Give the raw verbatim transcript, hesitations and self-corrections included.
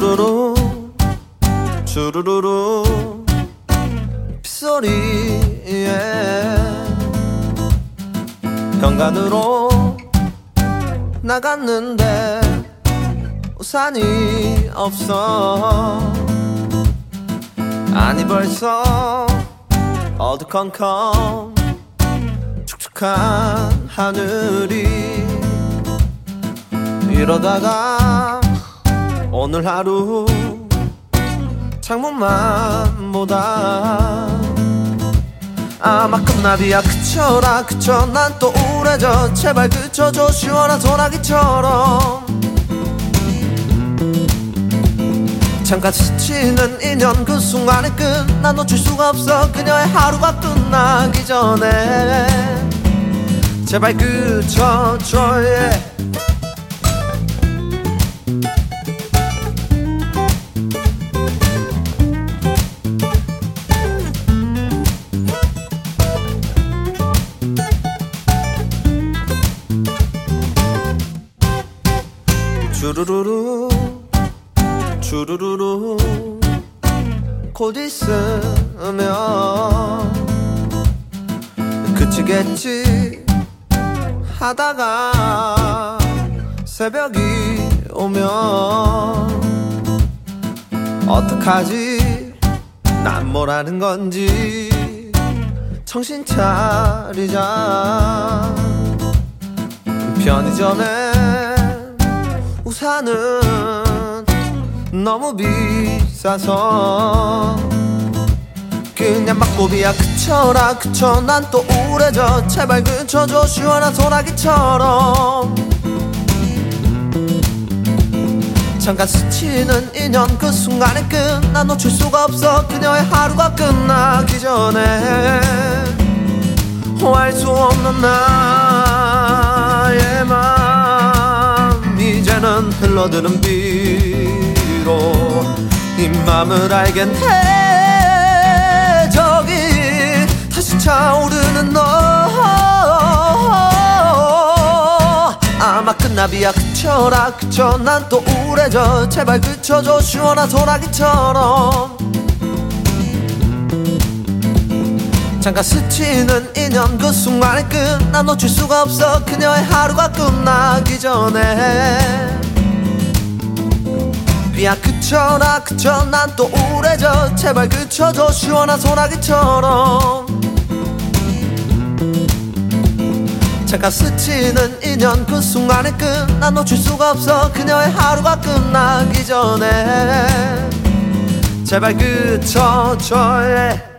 주르르르 주르르르 빗소리에 현관으로 나갔는데 우산이 없어. 아니 벌써 어두컴컴 축축한 하늘이. 이러다가 오늘 하루 창문만 보다 아마 끝나비야. 그쳐라 그쳐 난 또 우울해져. 제발 그쳐줘 시원한 소나기처럼. 잠깐 스치는 인연 그 순간의 끝. 난 놓칠 수가 없어 그녀의 하루가 끝나기 전에. 제발 그쳐줘 yeah. 주르르르 주르르르 곧 있으면 그치겠지 하다가 새벽이 오면 어떡하지 난 뭘 하는 건지. 정신 차리자. 편의점에 우산은 너무 비싸서 그냥 막고비야. 그쳐라 그쳐 난 또 우울해져. 제발 그쳐줘 시원한 소나기처럼. 잠깐 스치는 인연 그 순간의 끝. 난 놓칠 수가 없어 그녀의 하루가 끝나기 전에. 알 수 없는 나의 맘 이제는 흘러드는 비로 이 맘을 알겠네. 저기 다시 차오르는 너 아마 끝나비야. 그쳐라 그쳐 난 또 우울해져. 제발 그쳐줘 시원한 소나기처럼. 잠깐 스치는 인연 그 순간의 끝. 난 놓칠 수가 없어 그녀의 하루가 끝나기 전에. 비야 그쳐라 그쳐 난 또 우울해져. 제발 그쳐줘 시원한 소나기처럼. 잠깐 스치는 인연 그 순간의 끝. 난 놓칠 수가 없어 그녀의 하루가 끝나기 전에. 제발 그쳐줘 yeah.